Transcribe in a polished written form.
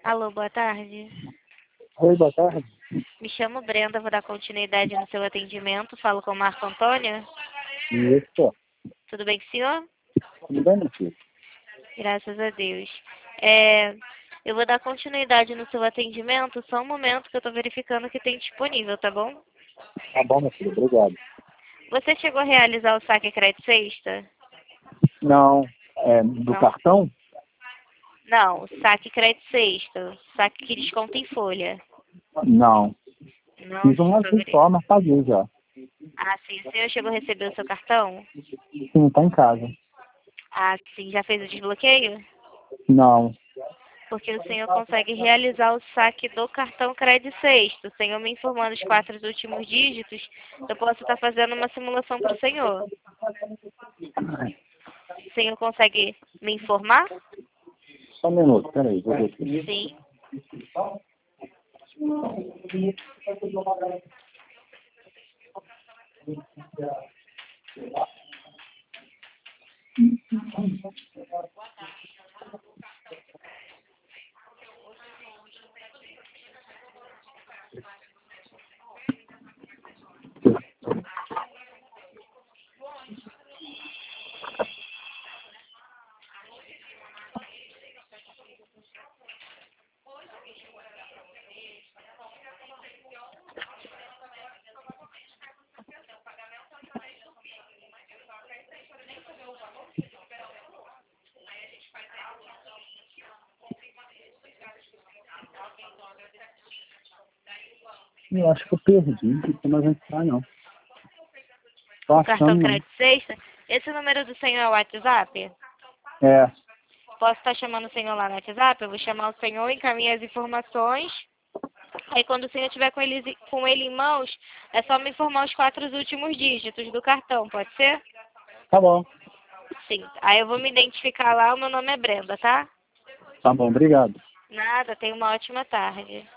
Alô, boa tarde. Oi, boa tarde. Me chamo Brenda, vou dar continuidade no seu atendimento. Falo com o Marco Antônio. Isso. Tudo bem com o senhor? Tudo bem, meu filho? Graças a Deus. Eu vou dar continuidade no seu atendimento, só um momento que eu estou verificando que tem disponível, tá bom? Tá bom, meu filho, obrigado. Você chegou a realizar o saque crédito sexta? Não, do Não. cartão? Não, saque crédito sexta. Saque que desconta em folha. Não. Não, Fiz uma sobre... só, mas paguei já. Ah, sim. O senhor chegou a receber o seu cartão? Sim, tá em casa. Ah, sim. Já fez o desbloqueio? Não. Porque o senhor consegue realizar o saque do cartão crédito sexto. O senhor me informando os 4 últimos dígitos, eu posso estar fazendo uma simulação para o senhor. O senhor consegue me informar? Só um minuto, peraí, vou ver aqui. Sim. Eu acho que eu perdi, mas não está não. Tô O cartão achando não. crédito sexta. Esse número do senhor é o WhatsApp? É, Posso estar chamando o senhor lá no WhatsApp? Eu vou chamar o senhor, encaminhar as informações. Aí quando o senhor tiver com ele em mãos, é só me informar os 4 últimos dígitos do cartão, pode ser? tá bom. Sim. Aí eu vou me identificar lá, o meu nome é Brenda, tá? Tá bom, obrigado. Nada, tenha uma ótima tarde.